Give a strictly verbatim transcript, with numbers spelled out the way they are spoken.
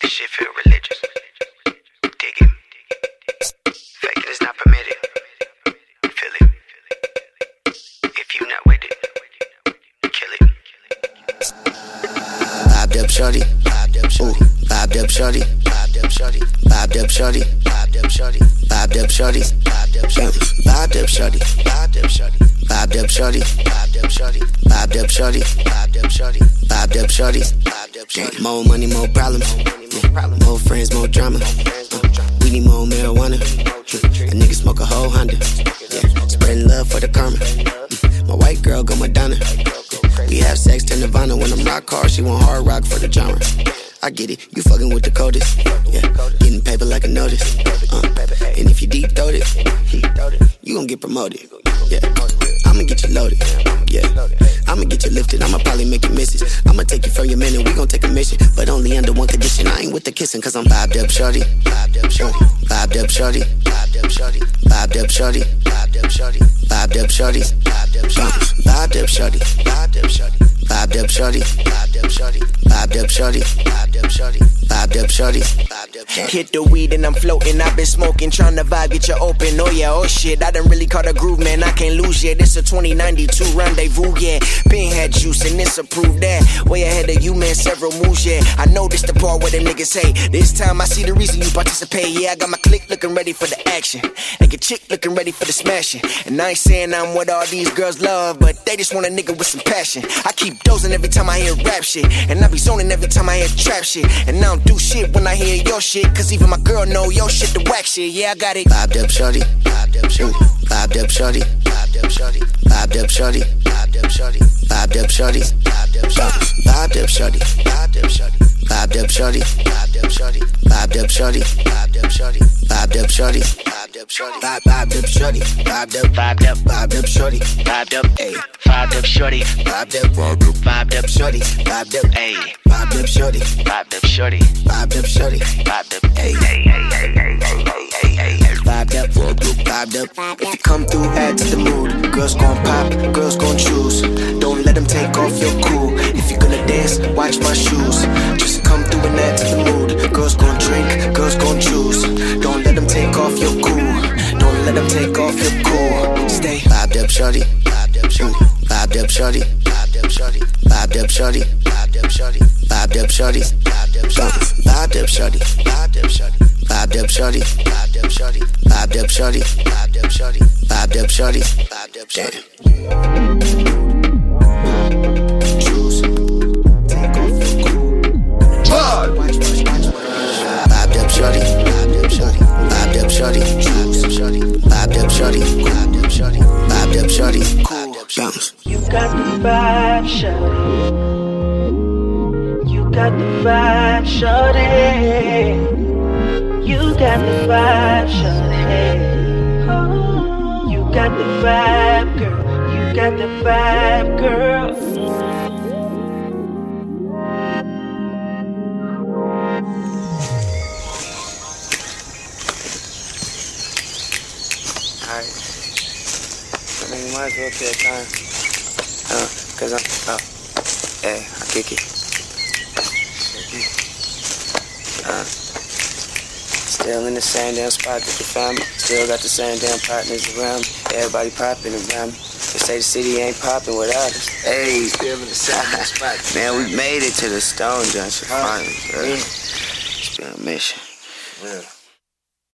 This shit feel religious. Dig it. Fake it is not permitted. Feel it. If you not with it, kill it. Vibed up shorty. Ooh, vibed up shorty. Vibed up shorty. Vibed up shorty. Vibed up shorty. Vibed up shorty. Vibed up shorty. Vibed up shorty. Vibed up shorty. Vibed up shorty. Vibed up shorty. Vibed up shorty. Vibed up shorty. Vibed up shorty. Vibed up shorty. More money, more problems. More friends, more drama. We need more marijuana. A nigga smoke a whole Honda. Yeah. Spreading love for the karma. My white girl go Madonna. We have sex to Nirvana. When I'm rock hard, she want hard rock for the genre. I get it, you fucking with the coldest. Yeah, getting paper like a notice. Uh, and if you deep throat it, you gon' get promoted. Yeah, I'ma get you loaded. Yeah, I'ma get you lifted. I'ma probably make you miss it. I'ma take you from your man and we gon' take a mission, but only under one condition. I ain't with the kissing, cause I'm vibed up shorty. Vibed up shorty. Vibed up shorty. Vibed up shorty. Vibed up shorty. Vibed up shorty. Vibed up shorty. Vibed up shorty. Vibed up shorty. Vibed up shorty. Vibed up shorty. Vibed up shorty. Vibed up shorty. Vibed up shorty. Vibed up shorty. Vibed up shorty. Hit the weed and I'm floating. I've been smoking, trying to vibe, get you open. Oh yeah, oh shit. I done really caught a groove, man. I can't lose yet. This a twenty ninety-two rendezvous, yeah. Been had juice and this approved that. Way ahead of you, man. Several moves, yeah. I know this the part where the niggas say. This time I see the reason you participate. Yeah, I got my clique looking ready for the action. And your chick looking ready for the smashing. And I ain't saying I'm what all these girls love, but they just want a nigga with some passion. I keep dozing every time I hear rap shit, and I be zoning every time I hear trap shit. And I don't do shit when I hear your shit, cause even my girl know your shit the whack shit. Yeah, I got it. Vibed up shorty. Vibed up shorty. Vibed up shorty. Vibed up shorty. Vibed up shorty. Vibed up shorty. Vibed up shorty. Vibed up shorty. Vibed up shorty. Vibed up shorty. Vibed up shorty. Vibed up shorty. Vibed up shorty. Vibed up shorty. Vibed up shorty. Vibed up shorty. Vibed up shorty. Vibed up. Vibed up. Vibed up shorty. Vibed up. Ayy. Vibed up shorty. Vibed up. Vibed up shorty. Vibed up. Ayy. Vibed up shorty. Vibed up shorty. Vibed up shorty. Vibed up. Ayy. Ayy. Ayy. Ayy. Ayy. Ayy. Vibed up. Vibed up. If you come through, add to the mood. Girls gon' pop, girls gon' choose. Don't let them take off your cool. If you gonna dance, watch my shoes. Just come through and add to the mood. Girls gon' drink, girls gon' choose. Don't let them take off your cool. Don't let them take off your cool. Stay vibed up shorty. Vibed up shorty. Vibed up shorty. Vibed up shorty. Vibed up shorty. Vibed up shorty. Vibed up shorty. Vibed up shorty. Vibed up shorty. Vibed up shorty. Vibed up shorty. Vibed up shorty. Vibed up shorty. Vibed up shorty. Vibed up shorty. Vibed up shorty. Choose. Take off your cool. Vibed up shorty. Vibed up shorty. Vibed up shorty. Vibed up shorty. Vibed up shorty. Vibed up shorty. Vibed up shorty. Cool. Bounce. You got the vibe, shorty. You got the vibe, shorty. You got the vibe, shorty. Oh, you got the vibe, girl. You got the vibe, girl. Alright. I mean, you might as well take time. Uh, cause I'm, oh, hey, I kick it. Uh, still in the same damn spot that the family. Still got the same damn partners around me. Everybody popping around me. They say the city ain't popping without us. Hey, still in the same damn spot. Man, we made it to the Stone Junction finally, bro. It's been a mission. Yeah.